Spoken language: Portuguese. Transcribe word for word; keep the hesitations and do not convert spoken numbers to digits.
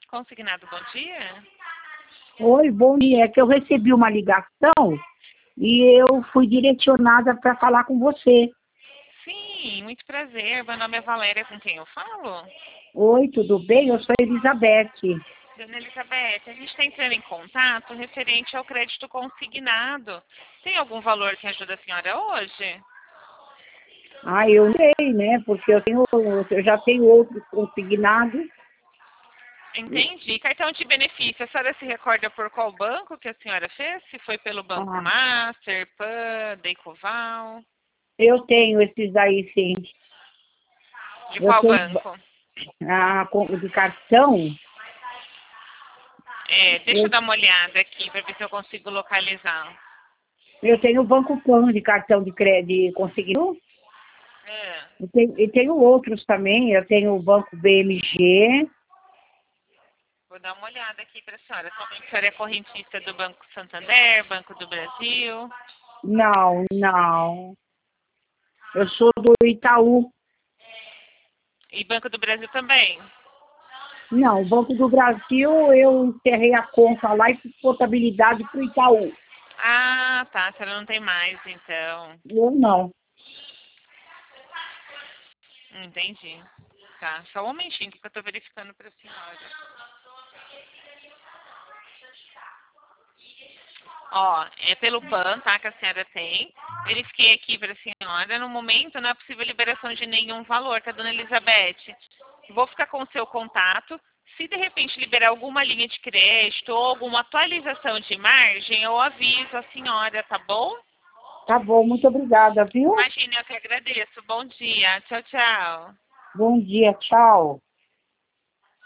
Consignado, bom dia. Oi, bom dia. É que eu recebi uma ligação e eu fui direcionada para falar com você. Sim, muito prazer. Meu nome é Valéria, com quem eu falo? Oi, tudo bem? Eu sou Elizabeth. Dona Elizabeth, a gente está entrando em contato referente ao crédito consignado. Tem algum valor que ajuda a senhora hoje? Ah, eu sei, né? Porque eu, tenho, eu já tenho outros consignados. Entendi. Cartão de benefício, a senhora se recorda por qual banco que a senhora fez? Se foi pelo Banco Ah, Master, Pan, Deicoval? eu tenho esses aí, sim. De Eu qual tenho banco? ah, com- de cartão. É, deixa eu Eu, dar uma olhada aqui para ver se eu consigo localizar. eu tenho o Banco Pan de cartão de crédito consignado. É. E tenho, e tenho outros também. Eu tenho o Banco B M G. Vou dar uma olhada aqui para a senhora. A senhora é correntista do Banco Santander, Banco do Brasil. Não, não. Eu sou do Itaú. E Banco do Brasil também? Não, o Banco do Brasil, eu encerrei a conta lá e fiz contabilidade para o Itaú. Ah, tá. A senhora não tem mais, então. Eu não. Entendi. Tá. Só um momentinho que eu estou verificando para a senhora. Ó, é pelo Pan, tá, que a senhora tem. Verifiquei aqui para a senhora. No momento, não é possível liberação de nenhum valor, tá, dona Elizabeth? Vou ficar com o seu contato. Se de repente liberar alguma linha de crédito ou alguma atualização de margem, eu aviso a senhora, tá bom? Tá bom, muito obrigada, viu? Imagina, eu que agradeço. Bom dia. Tchau, tchau. Bom dia, tchau.